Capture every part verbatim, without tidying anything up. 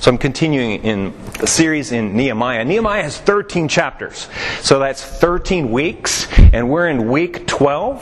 So I'm continuing in the series in Nehemiah. Nehemiah has thirteen chapters. So that's thirteen weeks. And we're in week twelve.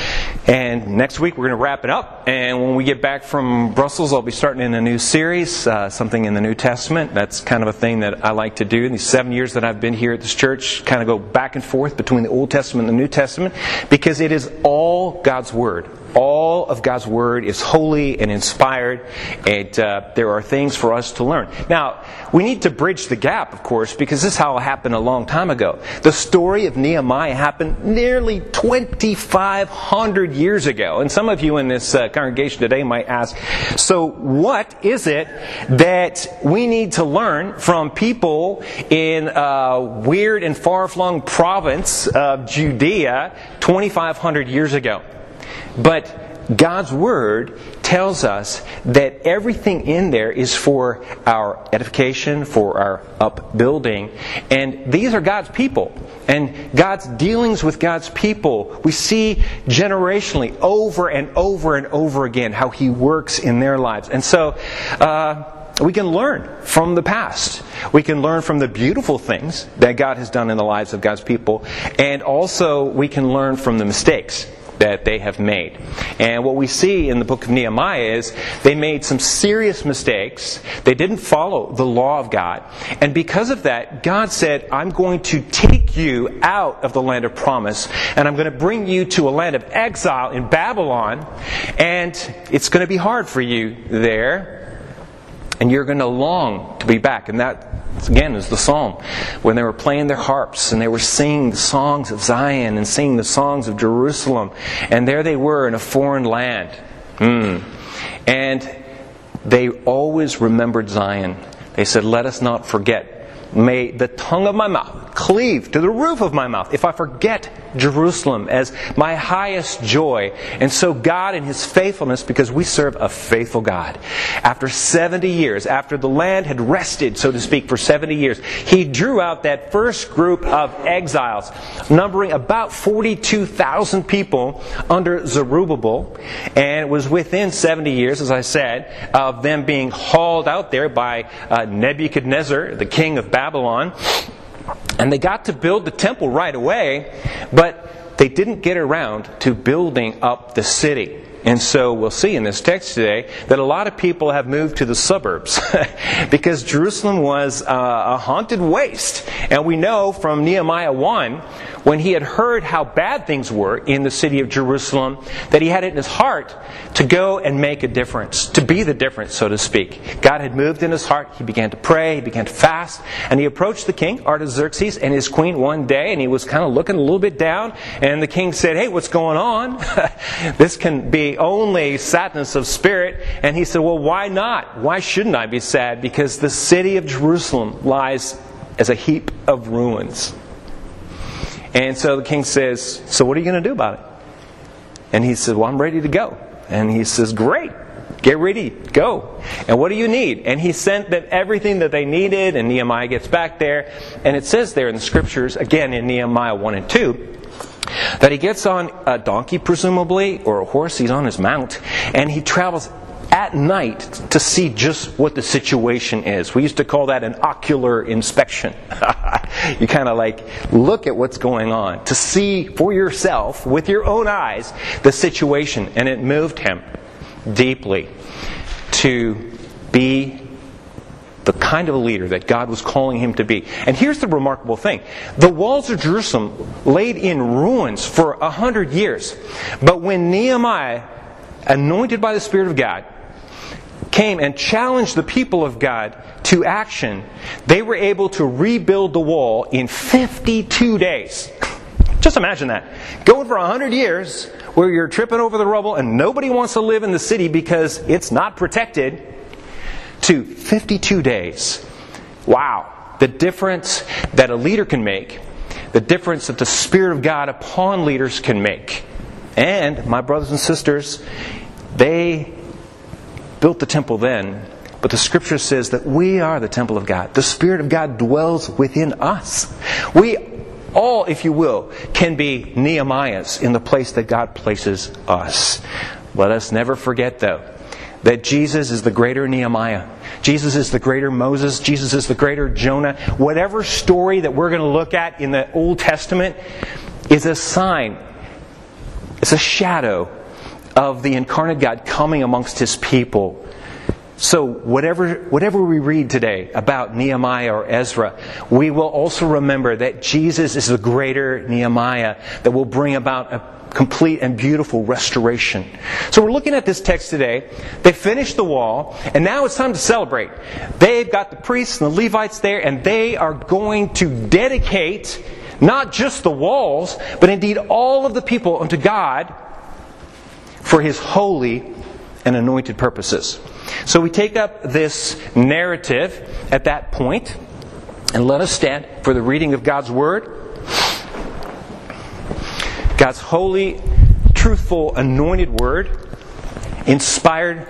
And next week we're going to wrap it up. And when we get back from Brussels, I'll be starting in a new series, uh, something in the New Testament. That's kind of a thing that I like to do. In these seven years that I've been here at this church, kind of go back and forth between the Old Testament and the New Testament. Because it is all God's Word. All of God's Word is holy and inspired, and uh, there are things for us to learn. Now, we need to bridge the gap, of course, because this how it happened a long time ago. The story of Nehemiah happened nearly twenty-five hundred years ago. And some of you in this uh, congregation today might ask, so what is it that we need to learn from people in a weird and far-flung province of Judea twenty-five hundred years ago? But God's Word tells us that everything in there is for our edification, for our upbuilding. And these are God's people. And God's dealings with God's people, we see generationally over and over and over again how He works in their lives. And so uh, we can learn from the past. We can learn from the beautiful things that God has done in the lives of God's people. And also we can learn from the mistakes that they have made. And what we see in the book of Nehemiah is they made some serious mistakes. They didn't follow the law of God. And because of that, God said, I'm going to take you out of the land of promise, and I'm going to bring you to a land of exile in Babylon, and it's going to be hard for you there, and you're going to long to be back. And that, again, is the psalm when they were playing their harps and they were singing the songs of Zion and singing the songs of Jerusalem. And there they were in a foreign land. Mm. And they always remembered Zion. They said, let us not forget. May the tongue of my mouth cleave to the roof of my mouth if I forget Jerusalem as my highest joy. And so God in His faithfulness, because we serve a faithful God, after seventy years, after the land had rested, so to speak, for seventy years, He drew out that first group of exiles, numbering about forty-two thousand people under Zerubbabel. And it was within seventy years, as I said, of them being hauled out there by uh, Nebuchadnezzar, the king of Babylon. And they got to build the temple right away, but they didn't get around to building up the city. And so we'll see in this text today that a lot of people have moved to the suburbs because Jerusalem was uh, a haunted waste. And we know from Nehemiah one, when he had heard how bad things were in the city of Jerusalem, that he had it in his heart to go and make a difference, to be the difference, so to speak. God had moved in his heart. He began to pray. He began to fast. And he approached the king, Artaxerxes, and his queen one day, and he was kind of looking a little bit down. And the king said, hey, what's going on? This can be only sadness of spirit. And he said, well, why not? Why shouldn't I be sad? Because the city of Jerusalem lies as a heap of ruins. And so the king says, so what are you going to do about it? And he said, well, I'm ready to go. And he says, great, get ready, go. And what do you need? And he sent them everything that they needed, and Nehemiah gets back there. And it says there in the scriptures, again in Nehemiah one and two, that he gets on a donkey, presumably, or a horse. He's on his mount, and he travels at night to see just what the situation is. We used to call that an ocular inspection. You kind of like look at what's going on to see for yourself with your own eyes the situation. And it moved him deeply to be the kind of a leader that God was calling him to be. And here's the remarkable thing. The walls of Jerusalem laid in ruins for a hundred years. But when Nehemiah, anointed by the Spirit of God, came and challenged the people of God to action, they were able to rebuild the wall in fifty-two days. Just imagine that. Going for a hundred years where you're tripping over the rubble and nobody wants to live in the city because it's not protected, to fifty-two days. Wow. The difference that a leader can make, the difference that the Spirit of God upon leaders can make. And, my brothers and sisters, they built the temple then, but the Scripture says that we are the temple of God. The Spirit of God dwells within us. We all, if you will, can be Nehemiahs in the place that God places us. Let us never forget, though, that Jesus is the greater Nehemiah. Jesus is the greater Moses. Jesus is the greater Jonah. Whatever story that we're going to look at in the Old Testament is a sign, it's a shadow of the incarnate God coming amongst His people. So whatever whatever we read today about Nehemiah or Ezra, we will also remember that Jesus is the greater Nehemiah that will bring about a complete and beautiful restoration. So we're looking at this text today. They finished the wall, and now it's time to celebrate. They've got the priests and the Levites there, and they are going to dedicate not just the walls, but indeed all of the people unto God for His holy and anointed purposes. So we take up this narrative at that point, and let us stand for the reading of God's Word. God's holy, truthful, anointed Word, inspired.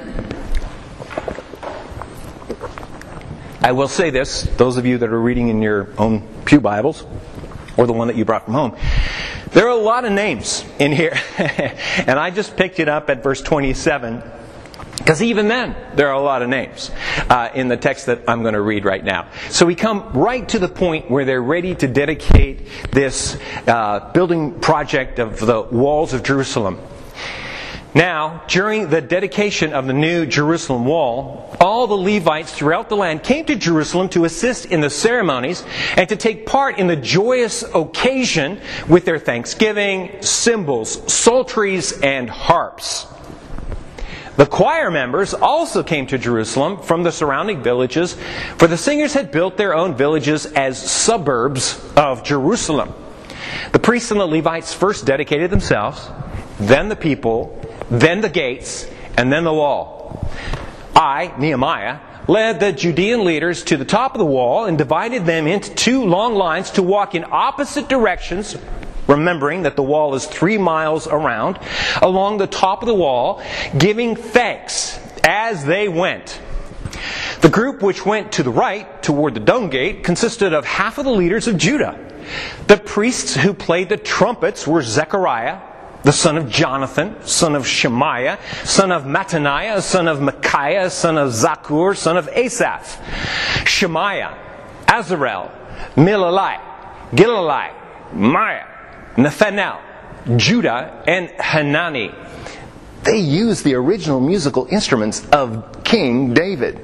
I will say this, those of you that are reading in your own pew Bibles, or the one that you brought from home, there are a lot of names in here. And I just picked it up at verse twenty-seven. Because even then, there are a lot of names uh, in the text that I'm going to read right now. So we come right to the point where they're ready to dedicate this uh, building project of the walls of Jerusalem. Now, during the dedication of the new Jerusalem wall, all the Levites throughout the land came to Jerusalem to assist in the ceremonies and to take part in the joyous occasion with their thanksgiving, cymbals, psalteries, and harps. The choir members also came to Jerusalem from the surrounding villages, for the singers had built their own villages as suburbs of Jerusalem. The priests and the Levites first dedicated themselves, then the people, then the gates, and then the wall. I, Nehemiah, led the Judean leaders to the top of the wall and divided them into two long lines to walk in opposite directions, remembering that the wall is three miles around, along the top of the wall, giving thanks as they went. The group which went to the right, toward the Dung Gate, consisted of half of the leaders of Judah. The priests who played the trumpets were Zechariah, the son of Jonathan, son of Shemaiah, son of Mattaniah, son of Micaiah, son of Zakur, son of Asaph. Shemaiah, Azarel, Milalai, Gilalai, Maiah, Nathanael, Judah, and Hanani. They used the original musical instruments of King David.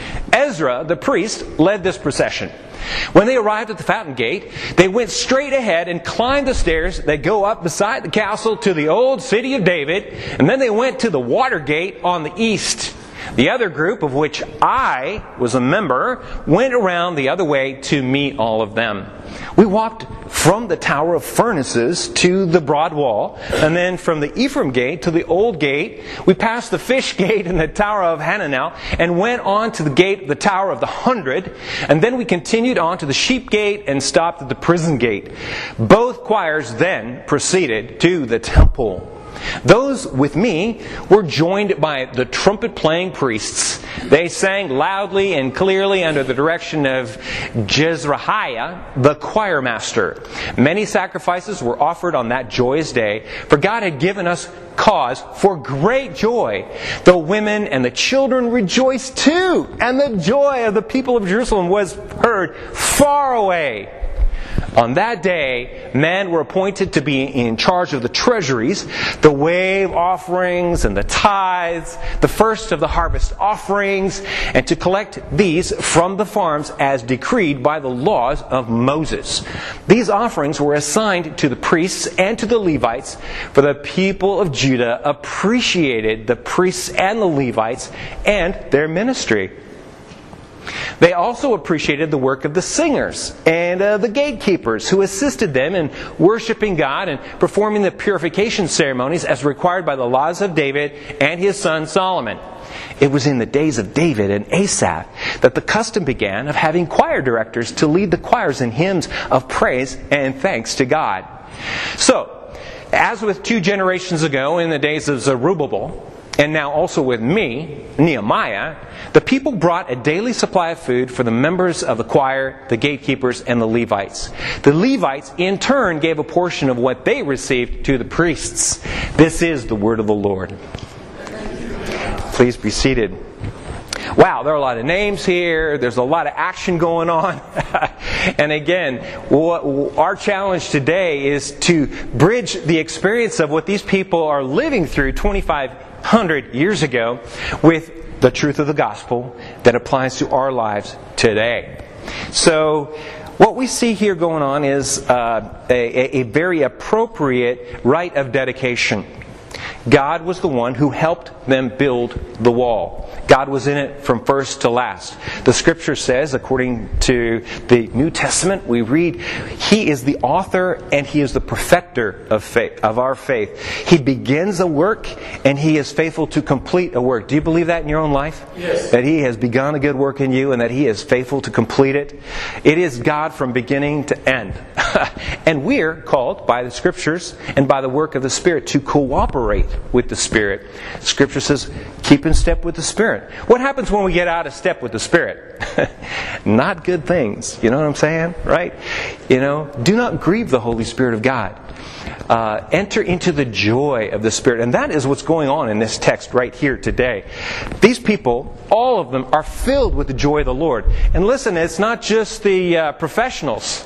Ezra, the priest, led this procession. When they arrived at the fountain gate, they went straight ahead and climbed the stairs that go up beside the castle to the old city of David, and then they went to the water gate on the east. The other group, of which I was a member, went around the other way to meet all of them. We walked from the Tower of Furnaces to the broad wall, and then from the Ephraim gate to the old gate. We passed the fish gate and the Tower of Hananel, and went on to the gate, the Tower of the Hundred, and then we continued on to the sheep gate and stopped at the prison gate. Both choirs then proceeded to the temple. Those with me were joined by the trumpet-playing priests. They sang loudly and clearly under the direction of Jezrahiah, the choir master. Many sacrifices were offered on that joyous day, for God had given us cause for great joy. The women and the children rejoiced too, and the joy of the people of Jerusalem was heard far away. On that day, men were appointed to be in charge of the treasuries, the wave offerings and the tithes, the first of the harvest offerings, and to collect these from the farms as decreed by the laws of Moses. These offerings were assigned to the priests and to the Levites, for the people of Judah appreciated the priests and the Levites and their ministry. They also appreciated the work of the singers and uh, the gatekeepers who assisted them in worshiping God and performing the purification ceremonies as required by the laws of David and his son Solomon. It was in the days of David and Asaph that the custom began of having choir directors to lead the choirs in hymns of praise and thanks to God. So, as with two generations ago in the days of Zerubbabel, and now also with me, Nehemiah, the people brought a daily supply of food for the members of the choir, the gatekeepers, and the Levites. The Levites, in turn, gave a portion of what they received to the priests. This is the word of the Lord. Please be seated. Wow, there are a lot of names here. There's a lot of action going on. And again, what, our challenge today is to bridge the experience of what these people are living through twenty-five hundred years ago with the truth of the gospel that applies to our lives today. So, what we see here going on is uh, a, a very appropriate rite of dedication. God was the one who helped them build the wall. God was in it from first to last. The Scripture says, according to the New Testament, we read, He is the author and He is the perfecter of faith, of our faith. He begins a work and He is faithful to complete a work. Do you believe that in your own life? Yes. That He has begun a good work in you and that He is faithful to complete it? It is God from beginning to end. And we're called by the Scriptures and by the work of the Spirit to cooperate with the Spirit. Scripture says, keep in step with the Spirit. What happens when we get out of step with the Spirit? Not good things. You know what I'm saying? Right? You know, do not grieve the Holy Spirit of God. Uh, enter into the joy of the Spirit. And that is what's going on in this text right here today. These people, all of them, are filled with the joy of the Lord. And listen, it's not just the uh, professionals.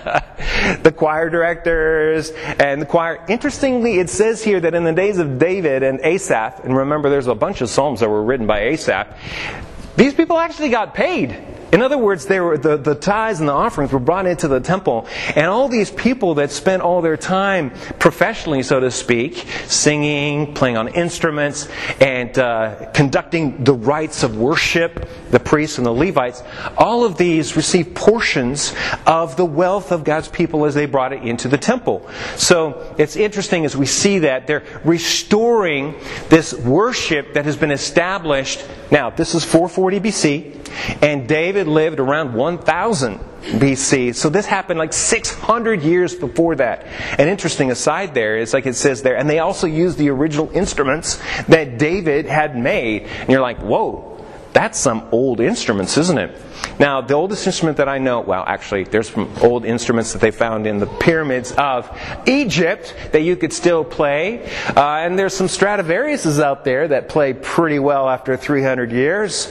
The choir directors and the choir. Interestingly, it says here that in the days of David and Asaph, and remember there's a bunch of psalms that were written by Asaph, these people actually got paid. In other words, they were, the, the tithes and the offerings were brought into the temple. And all these people that spent all their time professionally, so to speak, singing, playing on instruments, and uh, conducting the rites of worship, the priests and the Levites, all of these received portions of the wealth of God's people as they brought it into the temple. So it's interesting as we see that they're restoring this worship that has been established. Now, this is four forty B C, and David lived around one thousand B C. So this happened like six hundred years before that. An interesting aside there is, like it says there, and they also used the original instruments that David had made. And you're like, whoa, that's some old instruments, isn't it? Now, the oldest instrument that I know, well, actually, there's some old instruments that they found in the pyramids of Egypt that you could still play. Uh, and there's some Stradivariuses out there that play pretty well after three hundred years.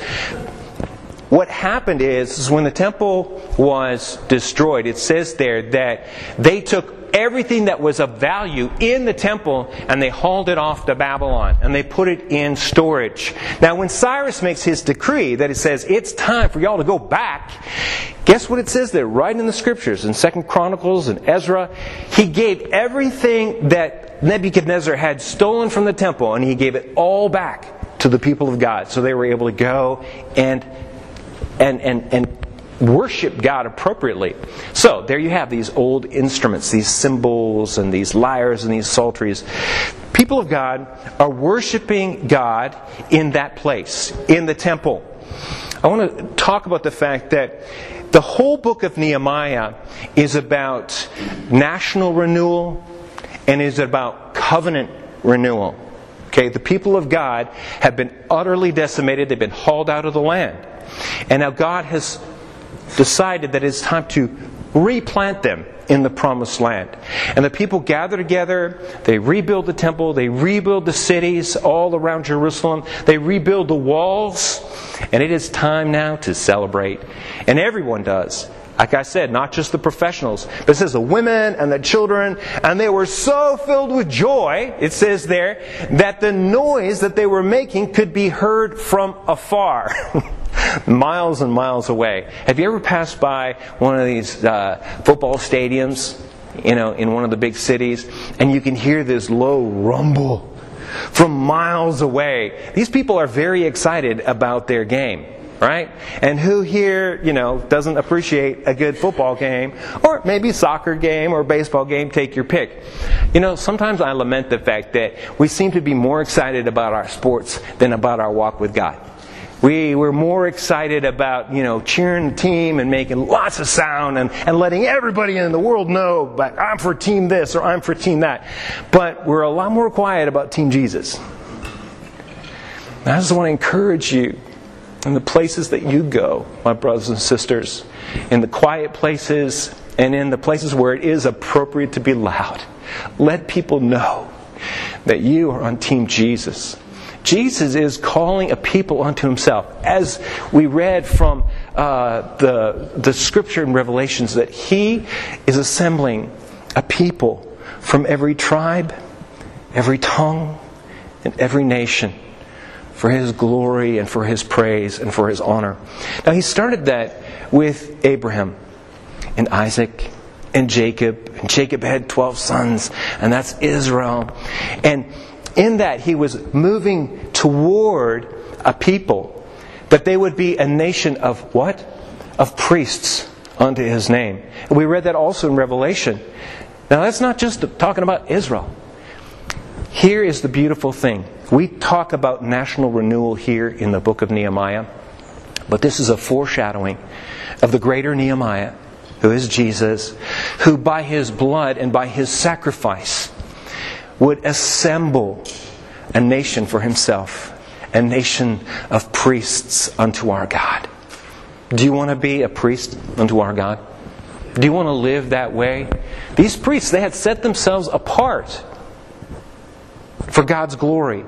What happened is, is when the temple was destroyed, it says there that they took everything that was of value in the temple and they hauled it off to Babylon and they put it in storage. Now when Cyrus makes his decree that it says it's time for y'all to go back, guess what it says there right in the Scriptures in Second Chronicles and Ezra? He gave everything that Nebuchadnezzar had stolen from the temple and he gave it all back to the people of God, so they were able to go and and and and worship God appropriately. So there you have these old instruments, these cymbals and these lyres and these psalteries. People of God are worshiping God in that place, in the temple. I want to talk about the fact that the whole book of Nehemiah is about national renewal and is about covenant renewal. Okay, the people of God have been utterly decimated. They've been hauled out of the land. And now God has decided that it's time to replant them in the promised land. And the people gather together, they rebuild the temple, they rebuild the cities all around Jerusalem, they rebuild the walls, and it is time now to celebrate. And everyone does. Like I said, not just the professionals, but it says the women and the children, and they were so filled with joy, it says there, that the noise that they were making could be heard from afar. Miles and miles away. Have you ever passed by one of these uh, football stadiums, you know, in one of the big cities, and you can hear this low rumble from miles away? These people are very excited about their game, right? And who here, you know, doesn't appreciate a good football game, or maybe a soccer game or baseball game, take your pick. You know, sometimes I lament the fact that we seem to be more excited about our sports than about our walk with God. We were more excited about, you know, cheering the team and making lots of sound and, and letting everybody in the world know, but I'm for team this or I'm for team that. But we're a lot more quiet about Team Jesus. And I just want to encourage you in the places that you go, my brothers and sisters, in the quiet places and in the places where it is appropriate to be loud. Let people know that you are on Team Jesus. Jesus is calling a people unto himself. As we read from uh, the, the scripture in Revelations, that he is assembling a people from every tribe, every tongue, and every nation for his glory and for his praise and for his honor. Now he started that with Abraham and Isaac and Jacob. And Jacob had twelve sons, and that's Israel. And in that he was moving toward a people that they would be a nation of what? Of priests unto his name. And we read that also in Revelation. Now that's not just talking about Israel. Here is the beautiful thing. We talk about national renewal here in the book of Nehemiah, but this is a foreshadowing of the greater Nehemiah, who is Jesus, who by his blood and by his sacrifice would assemble a nation for himself, a nation of priests unto our God. Do you want to be a priest unto our God? Do you want to live that way? These priests, they had set themselves apart for God's glory.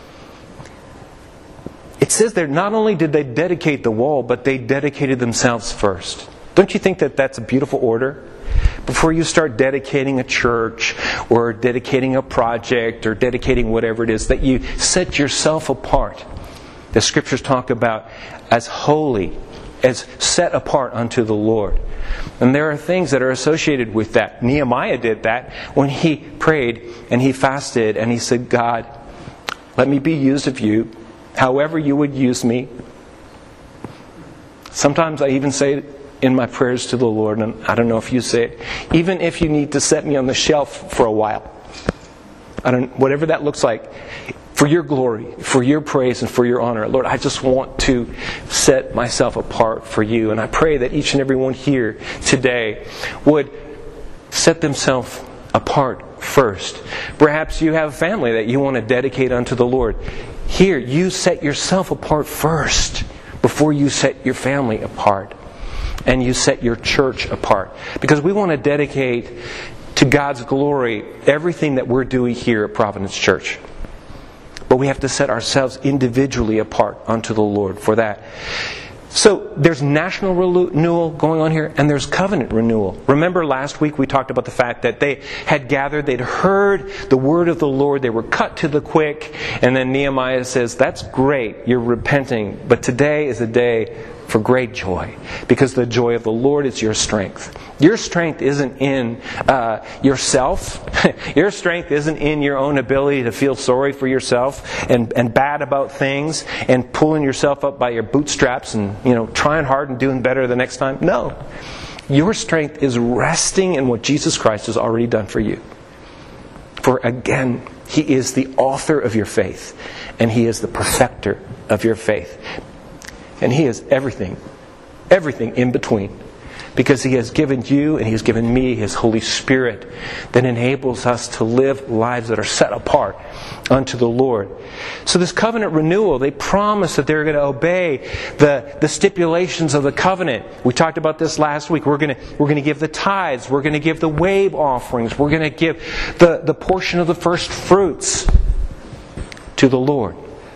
It says there, not only did they dedicate the wall, but they dedicated themselves first. Don't you think that that's a beautiful order? Before you start dedicating a church or dedicating a project or dedicating whatever it is, that you set yourself apart. The scriptures talk about as holy, as set apart unto the Lord. And there are things that are associated with that. Nehemiah did that when he prayed and he fasted and he said, God, let me be used of you however you would use me. Sometimes I even say in my prayers to the Lord, and I don't know if you say it, even if you need to set me on the shelf for a while, I don't, whatever that looks like, for your glory, for your praise, and for your honor, Lord, I just want to set myself apart for you. And I pray that each and every one here today would set themselves apart first. Perhaps you have a family that you want to dedicate unto the Lord. Here, you set yourself apart first before you set your family apart. And you set your church apart. Because we want to dedicate to God's glory everything that we're doing here at Providence Church. But we have to set ourselves individually apart unto the Lord for that. So there's national renewal going on here, and there's covenant renewal. Remember last week we talked about the fact that they had gathered, they'd heard the word of the Lord, they were cut to the quick, and then Nehemiah says, that's great, you're repenting, but today is a day for great joy, because the joy of the Lord is your strength. Your strength isn't in uh, yourself. Your strength isn't in your own ability to feel sorry for yourself and, and bad about things and pulling yourself up by your bootstraps and, you know, trying hard and doing better the next time. No. Your strength is resting in what Jesus Christ has already done for you. For again, He is the author of your faith, and He is the perfecter of your faith. And He is everything, everything in between. Because He has given you and He has given me His Holy Spirit that enables us to live lives that are set apart unto the Lord. So this covenant renewal, they promise that they're going to obey the, the stipulations of the covenant. We talked about this last week. We're going to, we're going to give the tithes. We're going to give the wave offerings. We're going to give the, the portion of the first fruits to the Lord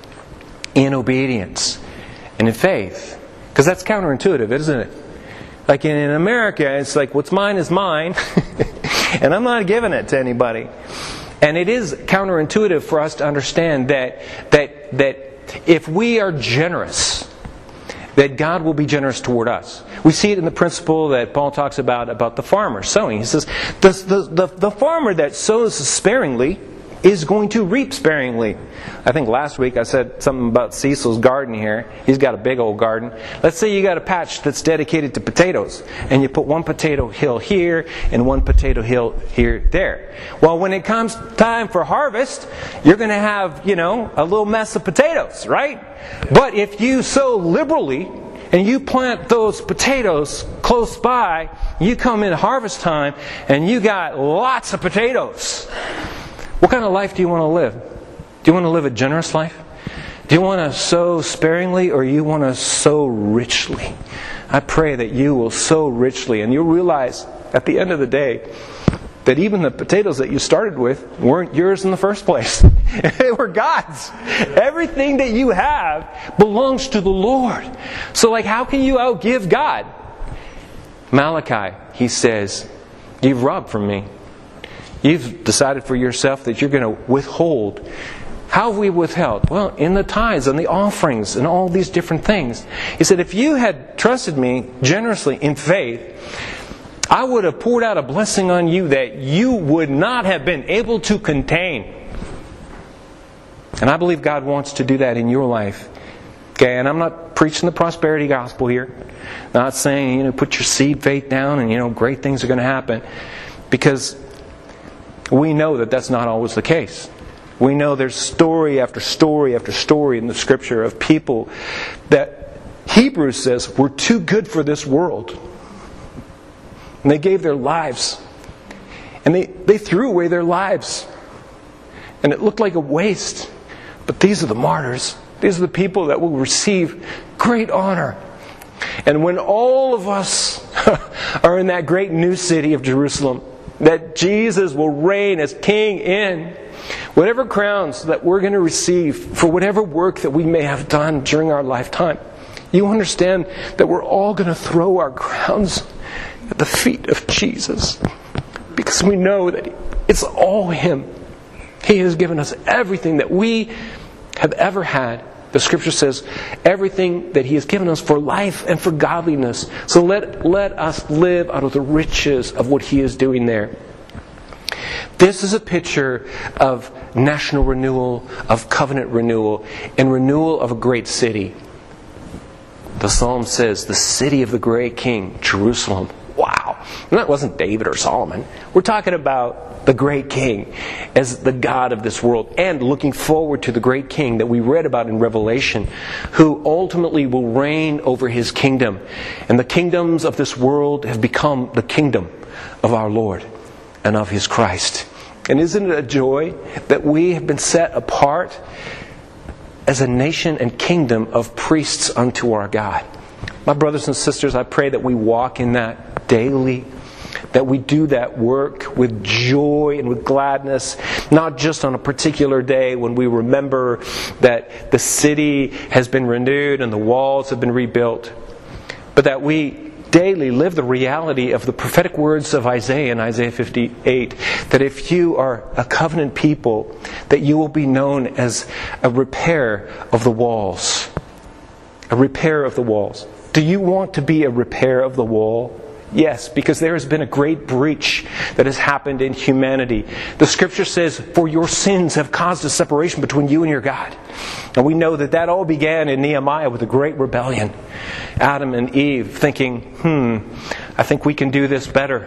in obedience and in faith. Because that's counterintuitive, isn't it? Like in America, it's like, what's mine is mine, and I'm not giving it to anybody. And it is counterintuitive for us to understand that that that if we are generous, that God will be generous toward us. We see it in the principle that Paul talks about, about the farmer sowing. He says, the, the, the, the farmer that sows sparingly is going to reap sparingly. I think last week I said something about Cecil's garden here. He's got a big old garden. Let's say you got a patch that's dedicated to potatoes, and you put one potato hill here and one potato hill here there. Well, when it comes time for harvest, you're going to have, you know, a little mess of potatoes, right? But if you sow liberally and you plant those potatoes close by, you come in harvest time and you got lots of potatoes. What kind of life do you want to live? Do you want to live a generous life? Do you want to sow sparingly, or you want to sow richly? I pray that you will sow richly, and you'll realize at the end of the day that even the potatoes that you started with weren't yours in the first place. They were God's. Everything that you have belongs to the Lord. So like, how can you outgive God? Malachi, he says, you've robbed from me. You've decided for yourself that you're going to withhold. How have we withheld? Well, in the tithes and the offerings and all these different things. He said, if you had trusted me generously in faith, I would have poured out a blessing on you that you would not have been able to contain. And I believe God wants to do that in your life. Okay, and I'm not preaching the prosperity gospel here. Not saying, you know, put your seed faith down and, you know, great things are going to happen. Because we know that that's not always the case. We know there's story after story after story in the Scripture of people that Hebrews says were too good for this world. And they gave their lives. And they, they threw away their lives. And it looked like a waste. But these are the martyrs. These are the people that will receive great honor. And when all of us are in that great new city of Jerusalem, that Jesus will reign as King in, whatever crowns that we're going to receive for whatever work that we may have done during our lifetime, you understand that we're all going to throw our crowns at the feet of Jesus, because we know that it's all Him. He has given us everything that we have ever had. The Scripture says everything that He has given us for life and for godliness. So let, let us live out of the riches of what He is doing there. This is a picture of national renewal, of covenant renewal, and renewal of a great city. The Psalm says, the city of the great King, Jerusalem. Wow! And that wasn't David or Solomon. We're talking about the great King as the God of this world, and looking forward to the great King that we read about in Revelation, who ultimately will reign over His kingdom. And the kingdoms of this world have become the kingdom of our Lord and of His Christ. And isn't it a joy that we have been set apart as a nation and kingdom of priests unto our God? My brothers and sisters, I pray that we walk in that daily, that we do that work with joy and with gladness, not just on a particular day when we remember that the city has been renewed and the walls have been rebuilt, but that we daily live the reality of the prophetic words of Isaiah in Isaiah fifty-eight, that if you are a covenant people, that you will be known as a repair of the walls. A repair of the walls. Do you want to be a repair of the wall? Yes, because there has been a great breach that has happened in humanity. The Scripture says, for your sins have caused a separation between you and your God. And we know that that all began in Nehemiah with a great rebellion. Adam and Eve thinking, hmm, I think we can do this better.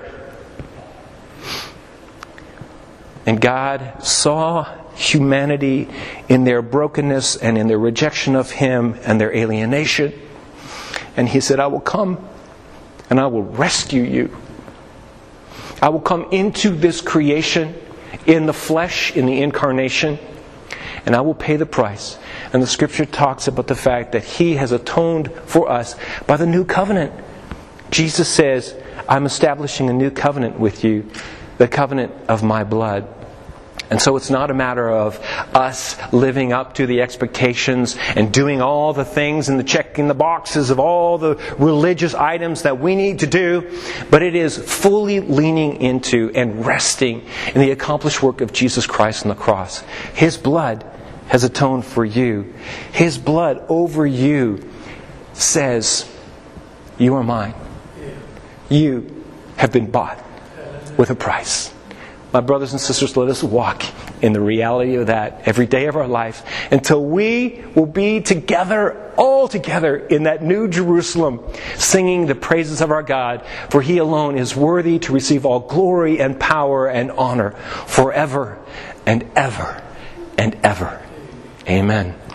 And God saw humanity in their brokenness and in their rejection of Him and their alienation. And He said, I will come and I will rescue you. I will come into this creation in the flesh, in the incarnation, and I will pay the price. And the Scripture talks about the fact that He has atoned for us by the new covenant. Jesus says, I'm establishing a new covenant with you, the covenant of my blood. And so it's not a matter of us living up to the expectations and doing all the things and the checking the boxes of all the religious items that we need to do, but it is fully leaning into and resting in the accomplished work of Jesus Christ on the cross. His blood has atoned for you. His blood over you says, you are mine. You have been bought with a price. My brothers and sisters, let us walk in the reality of that every day of our life until we will be together, all together in that new Jerusalem, singing the praises of our God, for He alone is worthy to receive all glory and power and honor forever and ever and ever. Amen.